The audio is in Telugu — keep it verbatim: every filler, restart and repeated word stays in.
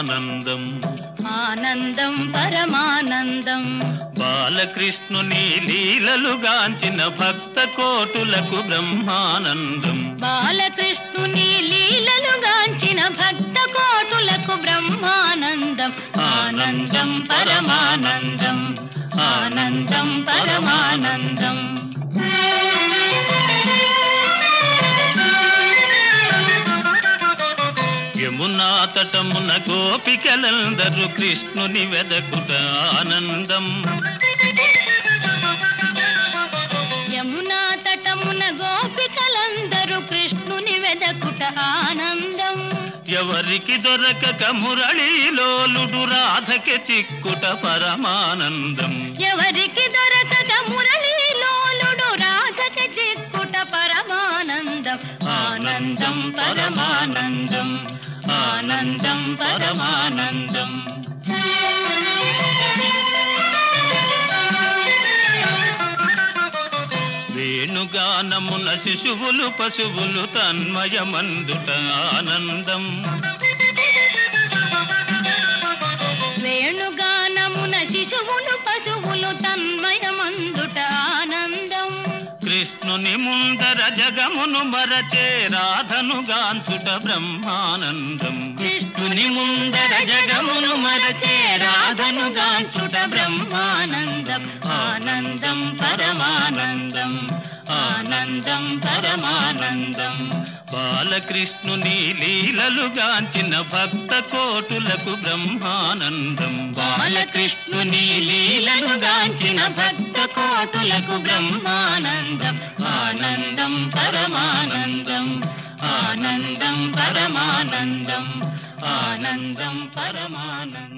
పరమానందం ఆనందం పరమానందం బాలకృష్ణుని లీలలుగాంచిన భక్త కోటులకు బ్రహ్మానందం బాలకృష్ణుని లీలలుగాంచిన భక్త కోటులకు బ్రహ్మానందం ఆనందం పరమానందం ఆనందం పరమానందం యమునా తటమున గోపికలందరూ కృష్ణుని వెదకుట ఆనందం యమునా తటమున గోపికలందరూ కృష్ణుని వెదకుట ఆనందం ఎవరికి దొరకక మురళీలోలుడు రాధకి చిక్కుట పరమానందం ఎవరికి దొరకక మురళీలోలుడు రాధకి చిక్కుట పరమానందం ఆనందం పరమానందం ఆనందం పరమానందం వేణుగానమున శిశువులు పశువులు తన్మయమందుట ఆనందం వేణుగానమున శిశువులు పశువులు తన్మయమందుట ఆనందం కృష్ణుని ముందర జగమును మరచే రాధను గాంచుట బ్రహ్మానందం కృష్ణుని ముందర జగమును మరచే రాధను గాంచుట బ్రహ్మానందం ఆనందం పరమానందం ఆనందం పరమానందం బాలకృష్ణుని లీలలుగాంచిన భక్త కోటులకు బ్రహ్మానందం బాలకృష్ణుని లీలలుగాంచిన భక్త కోటులకు బ్రహ్మానందం ఆనందం పరమానందం ఆనందం పరమానందం ఆనందం పరమానందం